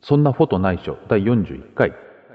そんなフォトないっしょ第41回。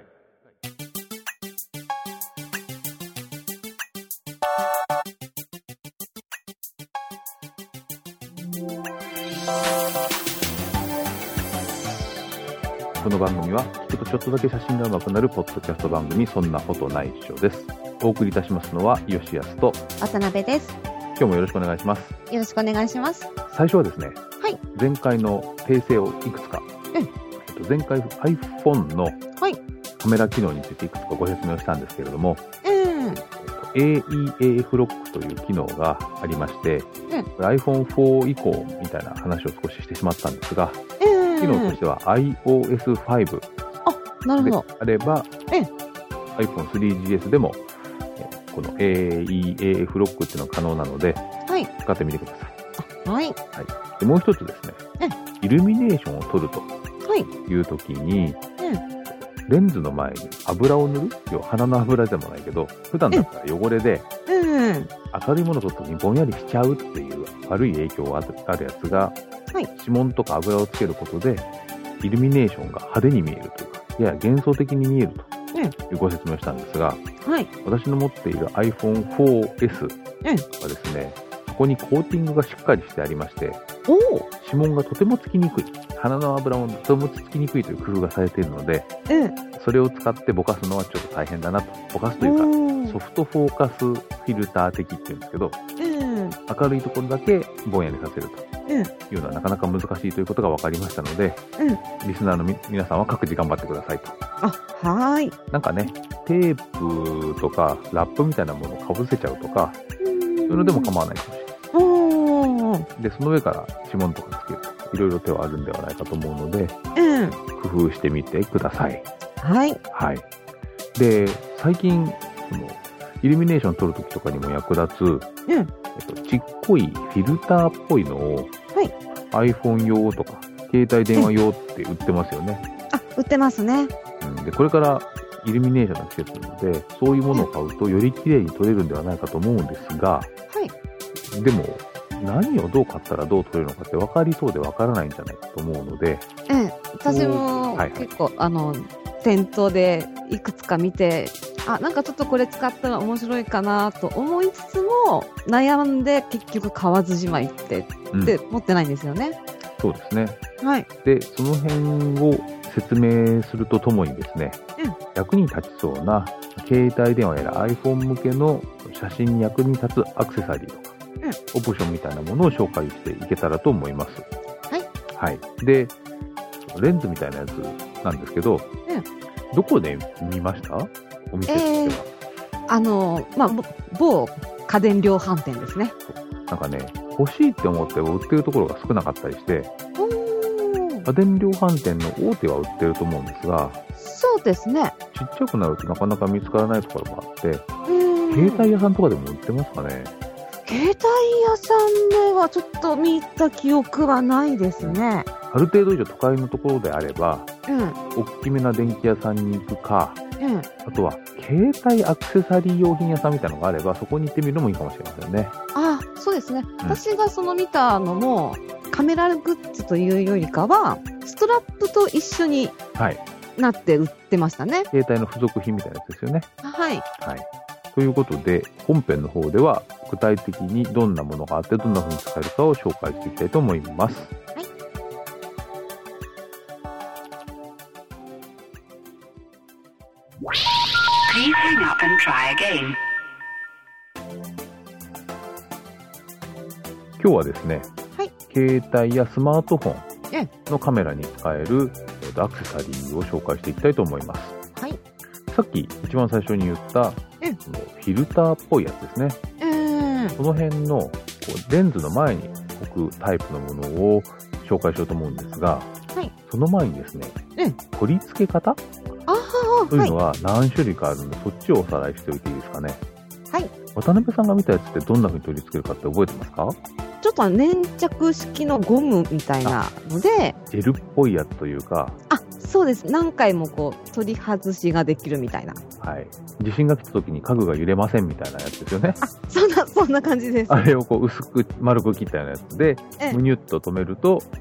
この番組は聞くとちょっとだけ写真が上手くなるポッドキャスト番組、そんなフォトないっしょです。お送りいたしますのは吉安と渡辺です。 今日もよろしくお願いします。 よろしくお願いします。 最初はですね、 はい、 前回の訂正をいくつか、前回 iPhone のカメラ機能についていくつかご説明をしたんですけれども、AEAF ロックという機能がありまして、iPhone4 以降みたいな話を少ししてしまったんですが、機能としては iOS5 であれば、iPhone3GS でもこの AEAF ロックっていうのが可能なので、使ってみてください。でもう一つですね、イルミネーションを撮るというときに、レンズの前に油を塗る、要は鼻の油でもないけど、普段だったら汚れで、明るいものを撮ったときにぼんやりしちゃうっていう悪い影響があるやつが、指紋とか油をつけることでイルミネーションが派手に見えるというか、やや幻想的に見えるというご説明をしたんですが、私の持っている iPhone4S はですね、そこにコーティングがしっかりしてありまして、指紋がとてもつきにくい、鼻の油もとてもつきにくいという工夫がされているので、それを使ってぼかすのはちょっと大変だなと。ぼかすというかソフトフォーカスフィルター的っていうんですけど、明るいところだけぼんやりさせるというのはなかなか難しいということが分かりましたので、リスナーの皆さんは各自頑張ってくださいと。なんかね、テープとかラップみたいなものをかぶせちゃうとか、そういうのでも構わないかもしれない。で、その上から指紋とかつけるといろいろ手はあるんではないかと思うので、工夫してみてください。で、最近そのイルミネーション撮るときとかにも役立つ、ちっこいフィルターっぽいのを、iPhone 用とか携帯電話用って売ってますよね。 売ってますね。 で、これからイルミネーションの季節なので、そういうものを買うとより綺麗に撮れるんではないかと思うんですが、でも何をどう買ったらどう撮れるのかって分かりそうで分からないんじゃないかと思うので、 私も結構店頭でいくつか見て、なんかちょっとこれ使ったら面白いかなと思いつつも悩んで結局買わずじまいって持ってないんですよね。 そうですね。で、その辺を説明するとともにですね、役に立ちそうな携帯電話やら iPhone 向けの写真に役に立つアクセサリーとか、オプションみたいなものを紹介していけたらと思います。で、レンズみたいなやつなんですけど、どこで見ました？お店としては。 某家電量販店ですね。 なんかね、欲しいって思っても売ってるところが少なかったりして、家電量販店の大手は売ってると思うんですが、 そうですね。 ちっちゃくなるとなかなか見つからないところがあって、携帯屋さんとかでも売ってますかね？ 携帯屋さんではちょっと見た記憶はないですね。 ある程度以上都会のところであれば、大きめな電気屋さんに行くか、あとは携帯アクセサリー用品屋さんみたいなのがあれば、そこに行ってみるのもいいかもしれませんね。 そうですね。私が見たのもカメラグッズというよりかはストラップと一緒になって売ってましたね。 携帯の付属品みたいなやつですよね。ということで、本編の方では具体的にどんなものがあってどんな風に使えるかを紹介していきたいと思います。 Please hang up and try again. 今日はですね、携帯やスマートフォンのカメラに使えるアクセサリーを紹介していきたいと思います。さっき一番最初に言ったフィルターっぽいやつですね。その辺のレンズの前に置くタイプのものを紹介しようと思うんですが、その前にですね、取り付け方というのは何種類かあるので、そっちをおさらいしておいていいですかね。渡辺さんが見たやつってどんな風に取り付けるかって覚えてますか？ ちょっと粘着式のゴムみたいなので、 ジェルっぽいやつというか、 そうです。何回も取り外しができるみたいな。 地震が来た時に家具が揺れませんみたいなやつですよね。 そんな感じです。 あれを薄く丸く切ったようなやつで、むにゅっと止めると、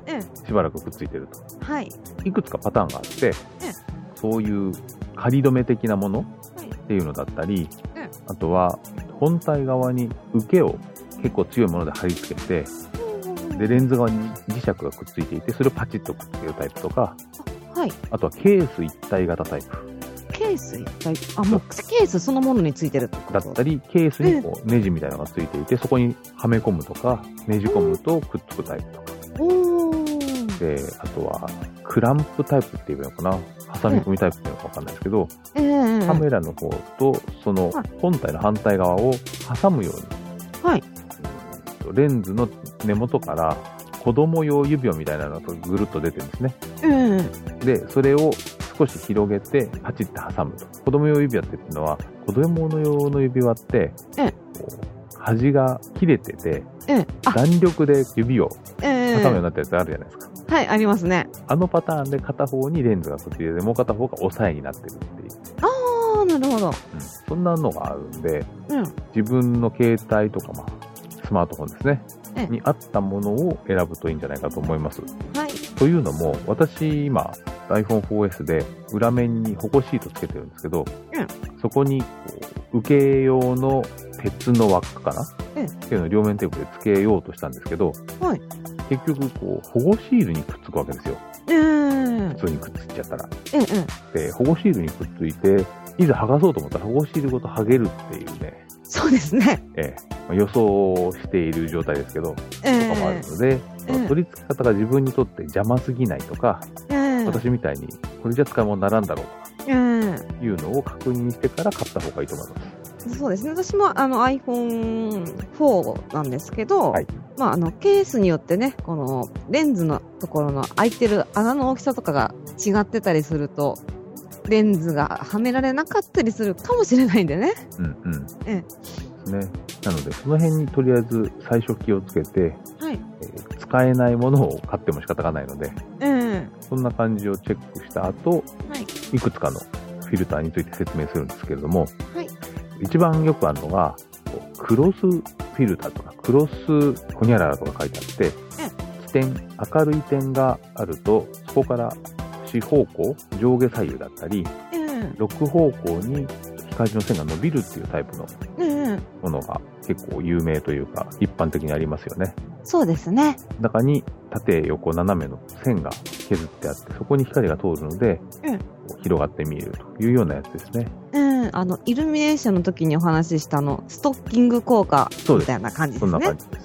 しばらくくっついてると。 はい。 いくつかパターンがあって、そういう仮止め的なものっていうのだったり、あとは本体側に受けを結構強いもので貼り付けて、でレンズ側に磁石がくっついていて、それをパチッとくっつけるタイプとか、 はい。 あとはケース一体型タイプ。 ケース一体、もうケースそのものについてるってことだったり、ケースにこうネジみたいなのがついていて、そこにはめ込むとか、ねじ込むとくっつくタイプとか。で、あとはクランプタイプっていうのかな、挟み込みタイプっていうのかわかんないですけど、カメラの方とその本体の反対側を挟むように、 はい、 レンズの根元から子供用指輪みたいなのがぐるっと出てるんですね。で、それを少し広げてパチッと挟むと。子供用指輪っていうのは、子供用の指輪って、端が切れてて、弾力で指を挟むようになったやつあるじゃないですか。 はい、ありますね。 あのパターンで片方にレンズがくっついて、もう片方が押さえになってるっていう。 ああ、なるほど。 そんなのがあるんで、自分の携帯とか、スマートフォンですね。に合ったものを選ぶといいんじゃないかと思います。 はい。 というのも、私今 iPhone 4S で裏面に保護シートつけてるんですけど、そこに受け用の鉄の輪っかかな、っていうのを両面テープでつけようとしたんですけど、結局保護シールにくっつくわけですよ。普通にくっついちゃったら。で、保護シールにくっついて、いざ剥がそうと思ったら保護シールごと剥げるっていうね。 そうですね。 予想している状態ですけど、とかもあるので、取り付け方が自分にとって邪魔すぎないとか、私みたいにこれじゃ使い物にならんだろうとか、いうのを確認してから買った方がいいと思います。 そうですね。私もiPhone4 なんですけど、ケースによってね、このレンズのところの開いてる穴の大きさとかが違ってたりすると、レンズがはめられなかったりするかもしれないんでね。 ですね。なので、その辺にとりあえず最初気をつけて、使えないものを買っても仕方がないので、そんな感じをチェックした後、いくつかのフィルターについて説明するんですけれども、一番よくあるのが、クロスフィルターとか、クロスホニャララとか書いてあって、起点、明るい点があると、そこから四方向、上下左右だったり、6方向に光の線が伸びるっていうタイプのものが結構有名というか、一般的にありますよね。 そうですね。 中に縦横斜めの線が削ってあって、そこに光が通るので、広がって見えるというようなやつですね。 イルミネーションの時にお話ししたストッキング効果みたいな感じですね。 そんな感じです。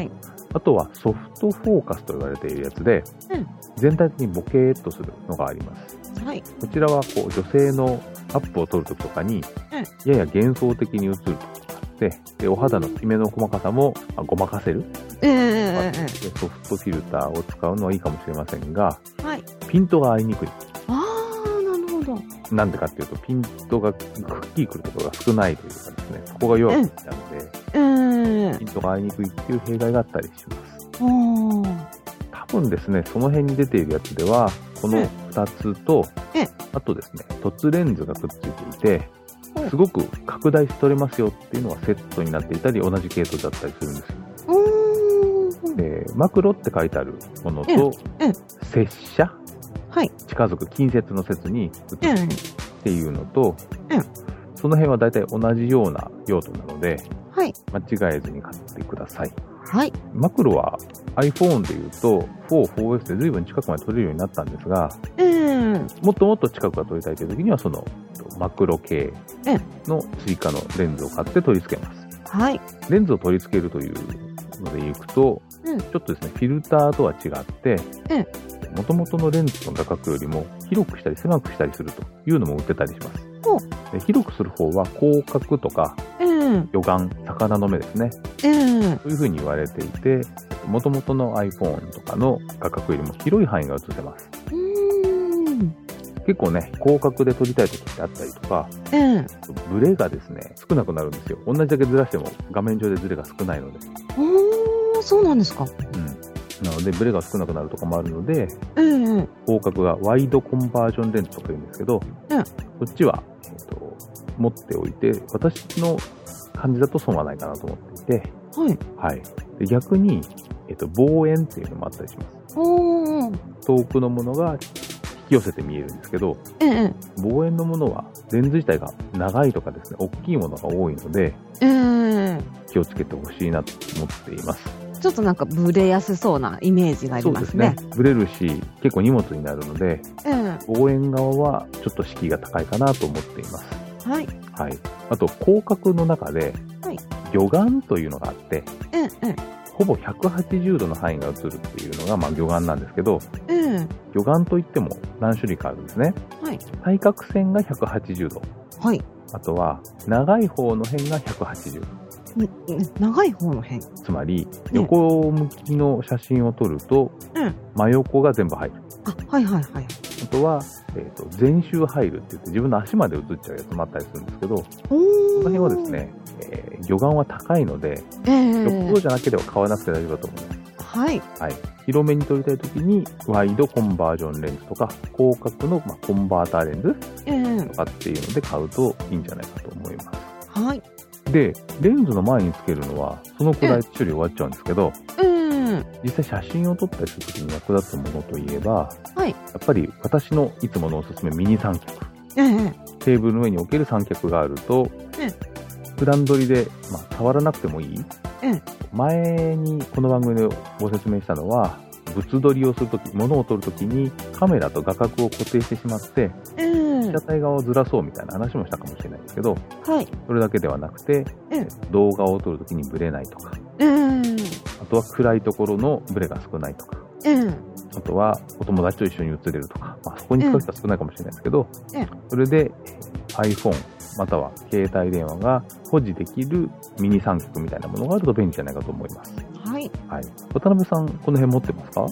あとはソフトフォーカスと言われているやつで、全体的にボケーっとするのがあります。こちらは女性のアップを撮るときとかに、やや幻想的に映るとかで、お肌のキメの細かさもごまかせる、ソフトフィルターを使うのはいいかもしれませんが、ピントが合いにくい。 なるほど。 なんでかっていうと、ピントがくっきりくるところが少ないというかですね、そこが弱くなっちゃうので、ピントが合いにくいっていう弊害があったりします。多分ですね、その辺に出ているやつでは、この2つと、あとですね、凸レンズがくっついていて、すごく拡大して撮れますよっていうのがセットになっていたり、同じ系統だったりするんですよ。で、マクロって書いてあるものと、接写、近づく近接の接に映るっていうのと、その辺は大体同じような用途なので、間違えずに買ってください。マクロは iPhone でいうと 4S で随分近くまで撮れるようになったんですが、もっともっと近くが撮りたいという時にはそのマクロ系の追加のレンズを買って取り付けます。レンズを取り付けるというのでいくと、ちょっとですね、フィルターとは違って、元々のレンズの画角よりも広くしたり狭くしたりするというのも売ってたりします。で、広くする方は広角とか、魚眼、魚の目ですね。そういう風に言われていて、元々の iPhone とかの画角よりも広い範囲が映せます。結構ね、広角で撮りたい時ってあったりとか、ブレがですね、少なくなるんですよ。同じだけずらしても画面上でズレが少ないので。 そうなんですか。 なので、ブレが少なくなるとかもあるので、広角がワイドコンバージョンレンズとか言うんですけど、こっちは、持っておいて、私の感じだと損はないかなと思っていて、で逆に望遠っていうのもあったりします。遠くのものが引き寄せて見えるんですけど、望遠のものはレンズ自体が長いとかですね、大きいものが多いので、気をつけてほしいなと思っています。 ちょっとなんかブレやすそうなイメージがありますね。 そうですね。ブレるし、結構荷物になるので、望遠側はちょっと敷居が高いかなと思っています。はい。はい。あと、広角の中で、魚眼というのがあって、ほぼ180度の範囲が映るっていうのが、魚眼なんですけど、魚眼といっても何種類かあるんですね。対角線が180度。あとは、長い方の辺が180度。 長い方の辺。 つまり、横向きの写真を撮ると、真横が全部入る。あとは、全周入るって言って自分の足まで映っちゃうやつもあったりするんですけど、その辺はですね、魚眼は高いので、よっぽどじゃなければ買わなくて大丈夫だと思います。広めに撮りたいときに、ワイドコンバージョンレンズとか、広角の、コンバーターレンズとかっていうので買うといいんじゃないかと思います。で、レンズの前につけるのは、そのくらい処理終わっちゃうんですけど、実際写真を撮ったりするときに役立つものといえば、やっぱり私のいつものおすすめミニ三脚。テーブルの上に置ける三脚があると、普段撮りで、触らなくてもいい。前にこの番組でご説明したのは、物撮りをするとき、物を撮るときにカメラと画角を固定してしまって、被写体側をずらそうみたいな話もしたかもしれないですけど、それだけではなくて、動画を撮るときにブレないとか、あとは暗いところのブレが少ないとか、あとはお友達と一緒に写れるとか、そこに使う人は少ないかもしれないですけど、それで iPhone または携帯電話が保持できるミニ三脚みたいなものがあると便利じゃないかと思います。渡辺さん、この辺持ってますか？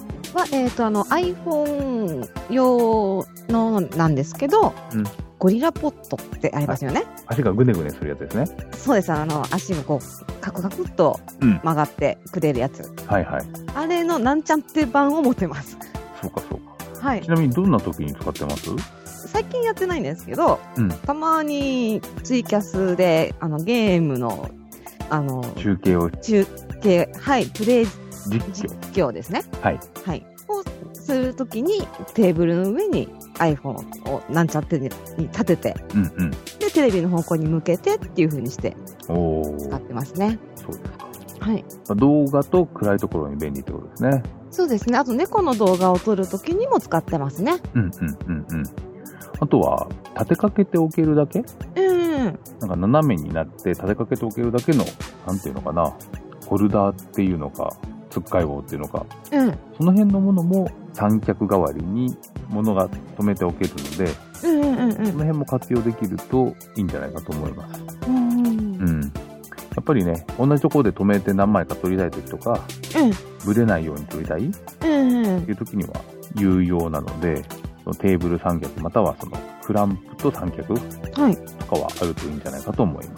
iPhone 用のなんですけど、ゴリラポットってありますよね。 足がぐねぐねするやつですね。 そうです。足がこうカクカクっと曲がってくれるやつ。あれのなんちゃって版を持ってます。 そうか。ちなみにどんな時に使ってます？ 最近やってないんですけど、たまにツイキャスでゲームの中継、 プレイ実況ですね。をするときにテーブルの上に iPhone をなんちゃってに立てて、でテレビの方向に向けてっていう風にして使ってますね。 そうですか。動画と暗いところに便利ってことですね。 そうですね。あと猫の動画を撮るときにも使ってますね。 あとは立てかけておけるだけ、なんか斜めになって立てかけておけるだけの、なんていうのかな、ホルダーっていうのか、つっかい棒っていうのか、その辺のものも三脚代わりに物が止めておけるので、その辺も活用できるといいんじゃないかと思います。やっぱりね、同じところで止めて何枚か撮りたいときとか、ブレないように撮りたいっていうときには有用なので、テーブル三脚またはそのクランプと三脚とかはあるといいんじゃないかと思います。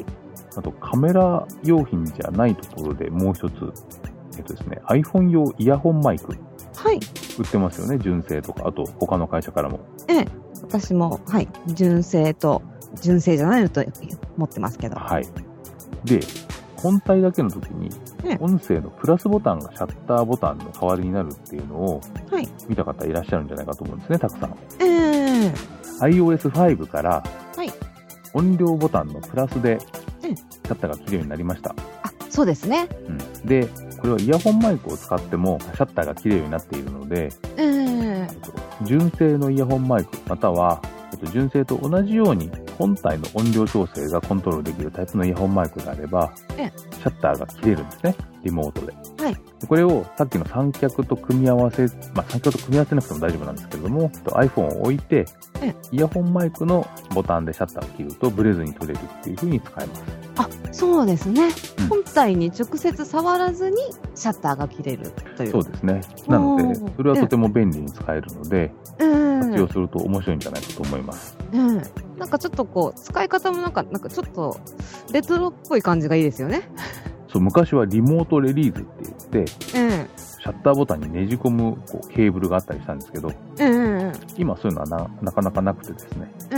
あとカメラ用品じゃないところでもう一つ、ですね、iPhone 用イヤホンマイク、売ってますよね。純正とか、あと他の会社からも。 私も純正と純正じゃないのと持ってますけど。 で、本体だけの時に音声のプラスボタンがシャッターボタンの代わりになるっていうのを見た方いらっしゃるんじゃないかと思うんですね、たくさん。iOS5 から音量ボタンのプラスでシャッターが切れるようになりました。 そうですね。 で、これはイヤホンマイクを使ってもシャッターが切れるようになっているので、純正のイヤホンマイクまたは純正と同じように本体の音量調整がコントロールできるタイプのイヤホンマイクであれば、シャッターが切れるんですね、リモートで。これをさっきの三脚と組み合わせ、三脚と組み合わせなくても大丈夫なんですけれども、iPhone を置いて、イヤホンマイクのボタンでシャッターを切るとブレずに撮れるっていう風に使えます。 そうですね。本体に直接触らずにシャッターが切れるという。 そうですね。なので、それはとても便利に使えるので、活用すると面白いんじゃないかと思います。 なんかちょっとこう、使い方もなんかちょっとレトロっぽい感じがいいですよね。 そう、昔はリモートレリーズって言って、シャッターボタンにねじ込むケーブルがあったりしたんですけど、今そういうのはなかなかなくてですね、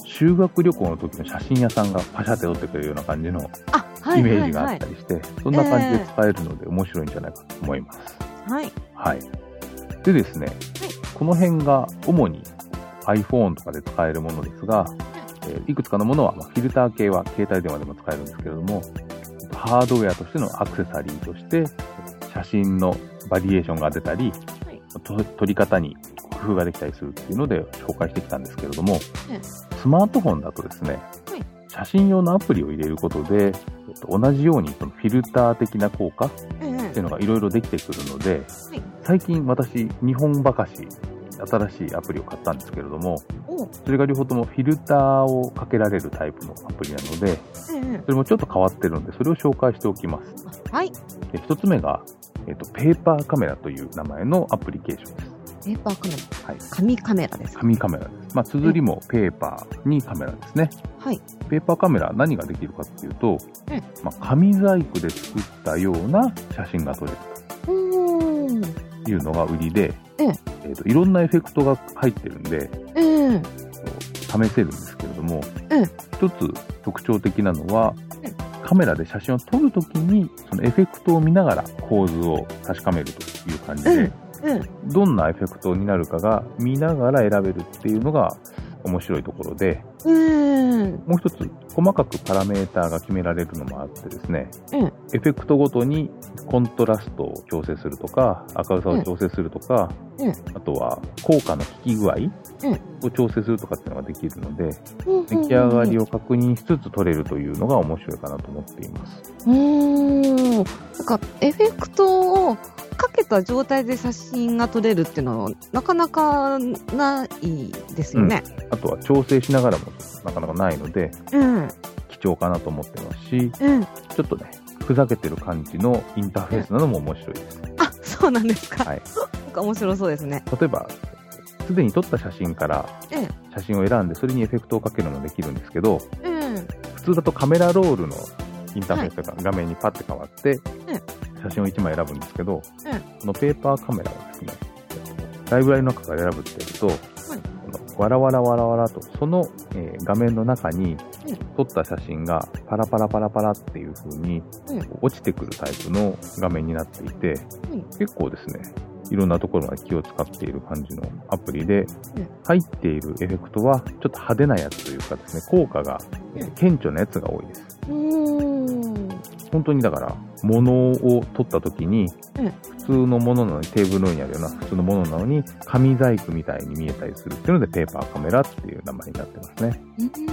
修学旅行の時の写真屋さんがパシャって撮ってくれるような感じのイメージがあったりして、そんな感じで使えるので面白いんじゃないかと思います。 はい。 はい。でですね、この辺が主に iPhone とかで使えるものですが、いくつかのものはフィルター系は携帯電話でも使えるんですけれども、ハードウェアとしてのアクセサリーとして写真のバリエーションが出たり、撮り方に工夫ができたりするっていうので紹介してきたんですけれども、スマートフォンだとですね、写真用のアプリを入れることで、同じようにそのフィルター的な効果っていうのがいろいろできてくるので、最近私2本ばかし新しいアプリを買ったんですけれども、それが両方ともフィルターをかけられるタイプのアプリなので、それもちょっと変わってるので、それを紹介しておきます。 はい。 で、一つ目が、ペーパーカメラという名前のアプリケーションです。 ペーパーカメラ、はい、紙カメラですか？ 紙カメラです。綴りもペーパーにカメラですね。 はい。 ペーパーカメラ何ができるかっていうと、紙細工で作ったような写真が撮れるというのが売りで、いろんなエフェクトが入ってるんで、試せるんですけれども、一つ特徴的なのは、カメラで写真を撮るときにそのエフェクトを見ながら構図を確かめるという感じで、どんなエフェクトになるかが見ながら選べるっていうのが面白いところで、もう一つ細かくパラメーターが決められるのもあってですね、エフェクトごとにコントラストを調整するとか、明るさを調整するとか、あとは効果の効き具合を調整するとかっていうのができるので、出来上がりを確認しつつ撮れるというのが面白いかなと思っています。 なんかエフェクトをかけた状態で写真が撮れるっていうのはなかなかないですよね。 あとは調整しながらもなかなかないので、貴重かなと思ってますし、ちょっとね、ふざけてる感じのインターフェースなのも面白いです。 あ、そうなんですか。 はい。 なんか面白そうですね。 例えば、すでに撮った写真から写真を選んで、それにエフェクトをかけるのもできるんですけど、普通だとカメラロールのインターフェースが画面にパッて変わって、写真を1枚選ぶんですけど、このペーパーカメラはですね、ライブラリの中から選ぶってやると、わらわらわらわらと、その、画面の中に撮った写真がパラパラパラパラっていう風に落ちてくるタイプの画面になっていて、結構ですね、いろんなところが気を使っている感じのアプリで、入っているエフェクトはちょっと派手なやつというかですね、効果が顕著なやつが多いです。本当にだから、物を撮った時に、普通のものなのに、テーブルの上にあるような普通のものなのに、紙細工みたいに見えたりするっていうので、ペーパーカメラっていう名前になってますね。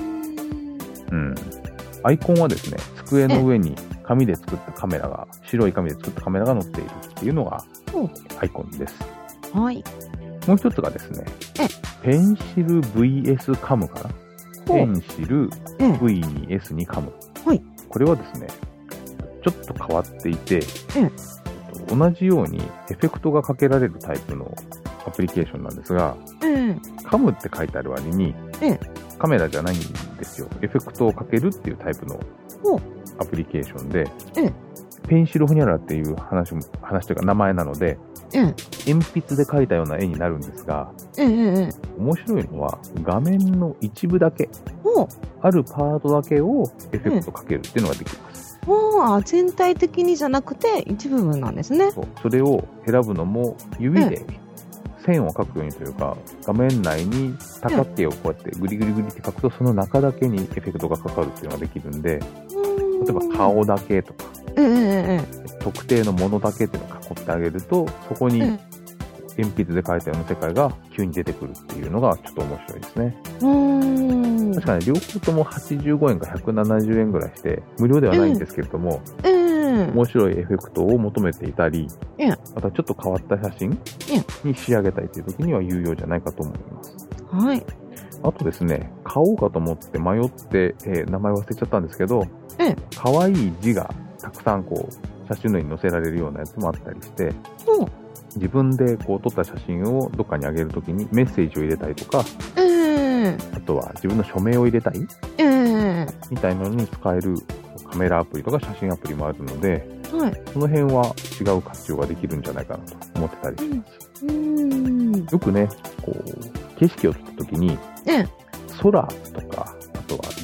アイコンはですね、机の上に紙で作ったカメラが、白い紙で作ったカメラが載っているっていうのがアイコンです。 はい。 もう一つがですね、ペンシル VS カムかな。ペンシル V に S にカム。これはですね、ちょっと変わっていて、同じようにエフェクトがかけられるタイプのアプリケーションなんですが、カムって書いてある割に、カメラじゃないんですよ。エフェクトをかけるっていうタイプのアプリケーションで、ペンシルホニャララっていう話というか名前なので、鉛筆で描いたような絵になるんですが、面白いのは画面の一部だけ、あるパートだけをエフェクトかけるっていうのができます。 全体的にじゃなくて一部分なんですね。 それを選ぶのも指で線を描くようにというか、画面内に多角形をこうやってグリグリグリって描くと、その中だけにエフェクトがかかるっていうのができるんで、例えば顔だけとか、特定のものだけっていうのを囲ってあげると、そこに鉛筆で描いたような世界が急に出てくるっていうのがちょっと面白いですね。確かに両方とも85円か170円ぐらいして無料ではないんですけれども、面白いエフェクトを求めていたり、またちょっと変わった写真に仕上げたいという時には有用じゃないかと思います。 はい。 あとですね、買おうかと思って迷って、名前忘れちゃったんですけど、可愛い字がたくさんこう写真の上に載せられるようなやつもあったりして、自分でこう撮った写真をどっかにあげるときにメッセージを入れたりとか、あとは自分の署名を入れたり、みたいなのに使えるカメラアプリとか写真アプリもあるので、その辺は違う活用ができるんじゃないかなと思ってたりします。よくね、こう景色を撮ったときに、空とか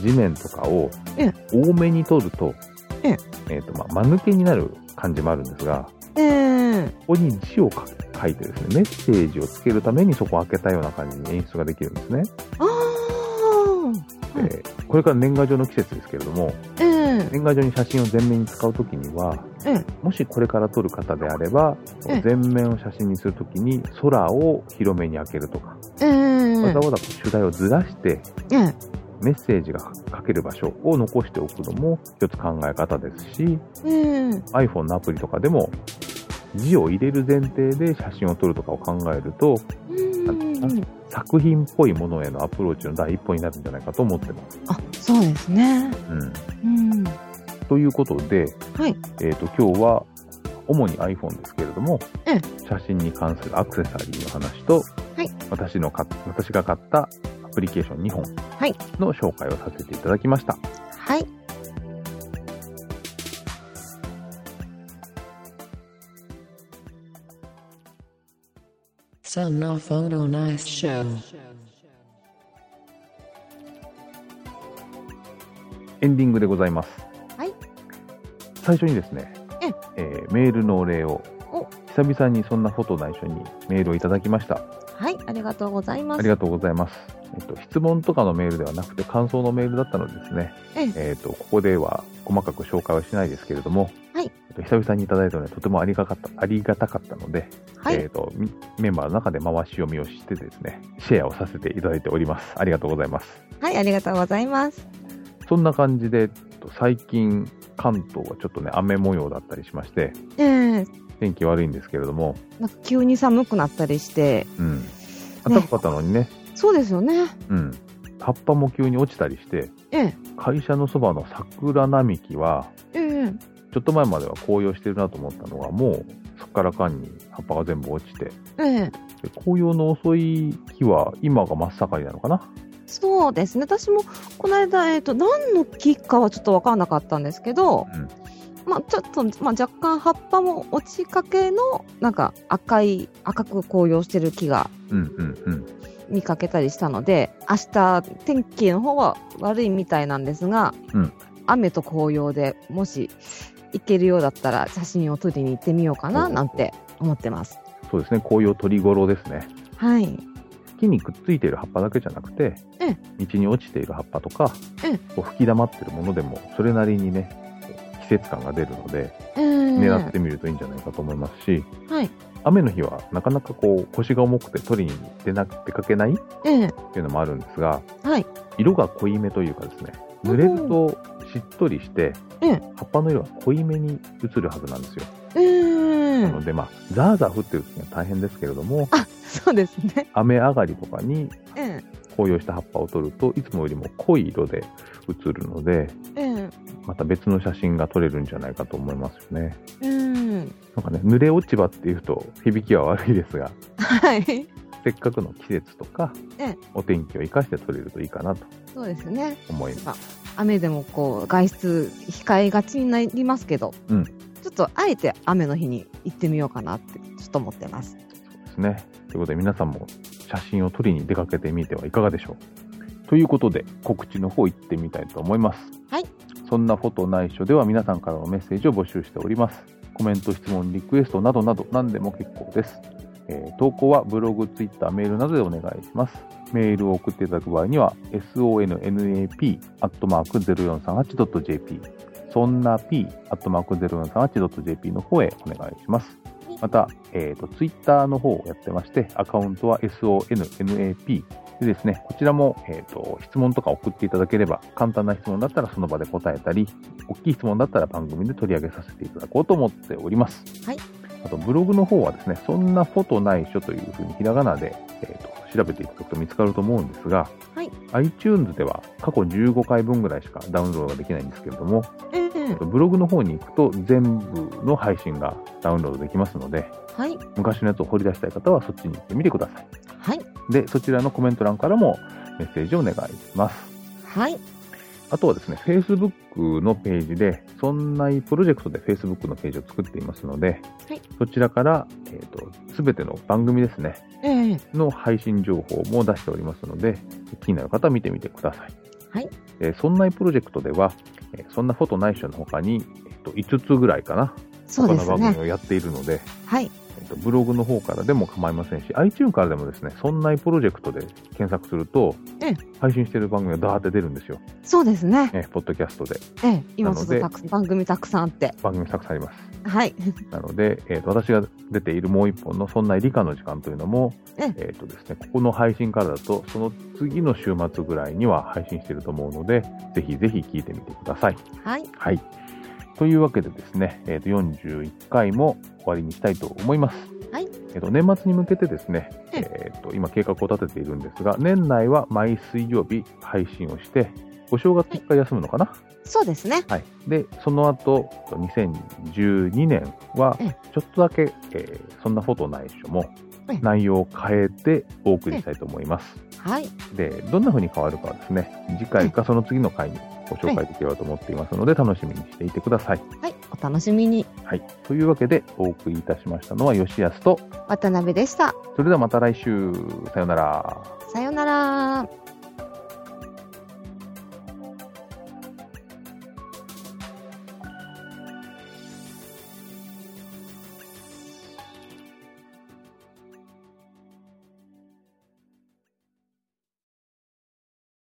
地面とかを多めに撮ると、間抜けになる感じもあるんですが、ここに字を書いてですね、メッセージをつけるためにそこを開けたような感じに演出ができるんですね。これから年賀状の季節ですけれども、年賀状に写真を全面に使うときには、もしこれから撮る方であれば、全面を写真にするときに空を広めに開けるとか、わざわざ主題をずらして、メッセージが書ける場所を残しておくのも一つ考え方ですし、iPhone のアプリとかでも字を入れる前提で写真を撮るとかを考えると、作品っぽいものへのアプローチの第一歩になるんじゃないかと思ってます。 そうですね。 ということで、今日は主に iPhone ですけれども、写真に関するアクセサリーの話と、私が買ったアプリケーション2本の紹介をさせていただきました。 Sonophoto Nice Show。 エンディングでございます。最初にですね、メールのお礼を、久々にそんなフォト内緒にメールをいただきました。 ありがとうございます。 ありがとうございます。質問とかのメールではなくて感想のメールだったのでですね、ここでは細かく紹介はしないですけれども、久々にいただいたのでとてもありがたかったので、メンバーの中で回し読みをしてですね、シェアをさせていただいております。ありがとうございます。 ありがとうございます。 そんな感じで最近関東はちょっとね雨模様だったりしまして、天気悪いんですけれども、 急に寒くなったりして、 暖かかったのにね。 そうですよね。 葉っぱも急に落ちたりして、会社のそばの桜並木は、ちょっと前までは紅葉してるなと思ったのが、もうそこから間に葉っぱが全部落ちて、で紅葉の遅い木は今が真っ盛りなのかな。 そうですね。私もこの間、何の木かはちょっと分からなかったんですけど、ちょっと、若干葉っぱも落ちかけのなんか赤く紅葉してる木が見かけたりしたので、明日天気の方は悪いみたいなんですが、雨と紅葉でもし行けるようだったら写真を撮りに行ってみようかななんて思ってます。 そうですね。紅葉取り頃ですね。木にくっついている葉っぱだけじゃなくて、道に落ちている葉っぱとか、吹き溜まっているものでもそれなりにね季節感が出るので、狙ってみるといいんじゃないかと思いますし、雨の日はなかなか腰が重くて取りに出かけないっていうのもあるんですが、色が濃いめというかですね、濡れるとしっとりして、葉っぱの色が濃いめに映るはずなんですよ。なのでザーザー降ってる時には大変ですけれども、 そうですね。 雨上がりとかに紅葉した葉っぱを撮るといつもよりも濃い色で映るので、また別の写真が撮れるんじゃないかと思いますよね。なんかね、濡れ落ち葉っていうと響きは悪いですが、せっかくの季節とか、お天気を生かして撮れるといいかなと思います。 雨でも外出控えがちになりますけど、ちょっとあえて雨の日に行ってみようかなってちょっと思ってます。 そうですね。ということで皆さんも写真を撮りに出かけてみてはいかがでしょう。ということで告知の方行ってみたいと思います。そんなフォト内緒では皆さんからのメッセージを募集しております。コメント、質問、リクエストなどなど何でも結構です。投稿はブログ、ツイッター、メールなどでお願いします。メールを送っていただく場合には sonnap@0438.jp そんな p@0438.jp の方へお願いします。また、ツイッターの方をやってまして、アカウントは sonnap でですね、こちらも、質問とか送っていただければ、簡単な質問だったらその場で答えたり、大きい質問だったら番組で取り上げさせていただこうと思っております。あと、ブログの方はですね、そんなフォト内緒というふうにひらがなで、調べていただくと見つかると思うんですが、iTunes では過去15回分ぐらいしかダウンロードができないんですけれども、ブログの方に行くと全部の配信がダウンロードできますので、昔のやつを掘り出したい方はそっちに行ってみてください。で、そちらのコメント欄からもメッセージをお願いします。あとはですね、Facebook のページで、そんないプロジェクトで Facebook のページを作っていますので、そちらから、すべての番組ですね、の配信情報も出しておりますので、気になる方は見てみてください。 そんないプロジェクトでは、そんなフォトないっしょの他に、5つぐらいかな。 そうですね。 他の番組をやっているので、 はい。 ブログの方からでも構いませんし、iTunes からでもですね、そんないプロジェクトで検索すると、配信している番組がダーって出るんですよ。 そうですね。 ポッドキャストで。 今ちょっと番組たくさんあって。 番組たくさんあります。 はい。 なので、私が出ているもう一本のそんな理科の時間というのも、ですね、ここの配信からだと、その次の週末ぐらいには配信していると思うので、ぜひぜひ聞いてみてください。 はい。 はい。というわけでですね、41回も終わりにしたいと思います。 はい。 年末に向けてですね、今計画を立てているんですが、年内は毎水曜日配信をして、お正月1回休むのかな？ そうですね。 はい。で、その後、2012年は、ちょっとだけ、そんなフォトないっしょも、内容を変えてお送りしたいと思います。 はい。 で、どんな風に変わるかはですね、次回かその次の回にご紹介できればと思っていますので、楽しみにしていてください。 はい。お楽しみに。 はい。というわけで、お送りいたしましたのは、吉安と渡辺でした。 それではまた来週。さよなら。 さよなら。